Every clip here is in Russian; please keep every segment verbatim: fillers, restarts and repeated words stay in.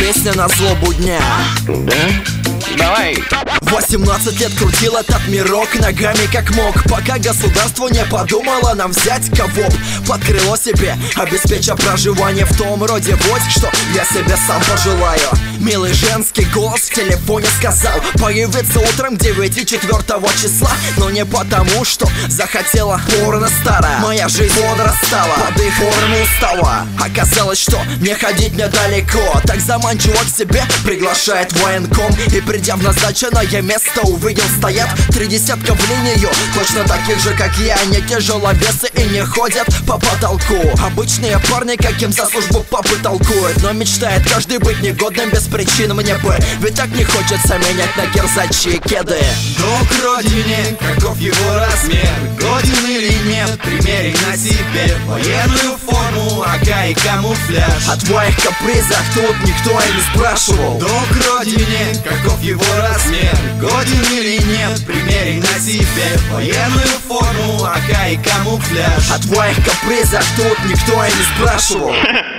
песня на злобу дня. Да? Давай. Восемнадцать лет крутил этот мирок ногами как мог, пока государство не подумало нам взять кого б под крыло себе, обеспеча проживание в том роде войск, что я себе сам пожелаю. Милый женский голос в телефоне сказал появиться утром к девяти четвёртого числа, но не потому, что захотела порно старая. Моя жизнь подрастала, под их форму устала. Оказалось, что не ходить недалеко, так заманчиво к себе приглашает военком. И придя в назначенное место, увидел стоят три десятка в линию, точно таких же, как я, не тяжеловесы и не ходят по потолку. Обычные парни, каким за службу папы толкуют, но мечтает каждый быть негодным без причин. Мне бы, ведь так не хочется менять на кирзачи кеды. Друг родине, каков его размер, годен или нет, примерь на себе военную форму, АК и камуфляж. О твоих капризах тут никто и не спрашивал. Друг родине, каков его размер, годен или нет, примерь на себе военную форму, АК и камуфляж. О твоих капризах тут никто и не спрашивал.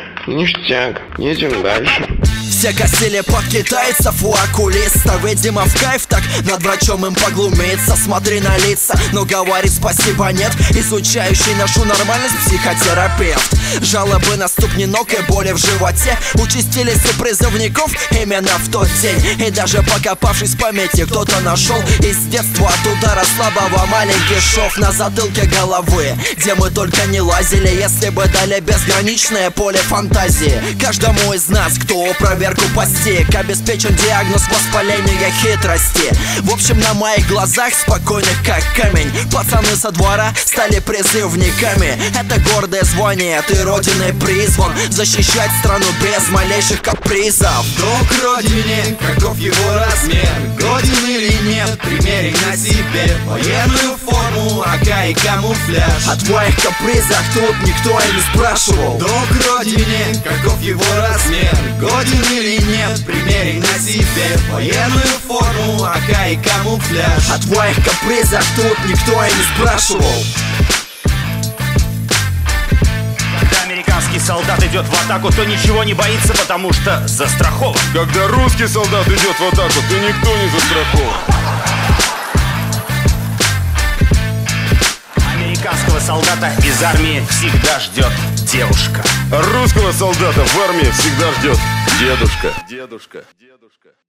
Ништяк, едем дальше. Все косили под китайцев у окулиста, видимо в кайф так над врачом им поглумиться. Смотри на лица, но говорит спасибо нет, изучающий нашу нормальность психотерапевт. Жалобы на ступни ног и боли в животе участились у призывников именно в тот день. И даже покопавшись в памяти, кто-то нашел из детства от удара слабого маленький шов на затылке головы, где мы только не лазили, если бы дали безграничное поле фантазии. Каждому из нас, кто проверку постиг, обеспечен диагноз воспаления хитрости. В общем, на моих глазах, спокойных как камень, пацаны со двора стали призывниками. Это гордое звание, ты родиной призван защищать страну без малейших капризов. Друг родине, каков его размер, годен или нет, примерь на себе военную форму, АК и камуфляж. О твоих капризах тут никто и не спрашивал. Друг родине, каков его размер, годен или нет, примерь на себе военную форму, АК и камуфляж. О твоих капризах тут никто и не спрашивал. Когда американский солдат идет в атаку, то ничего не боится, потому что застрахован. Когда русский солдат идет в атаку, то никто не застрахован. Американского солдата из армии всегда ждет девушка. А русского солдата в армии всегда ждет дедушка. Дедушка. Дедушка.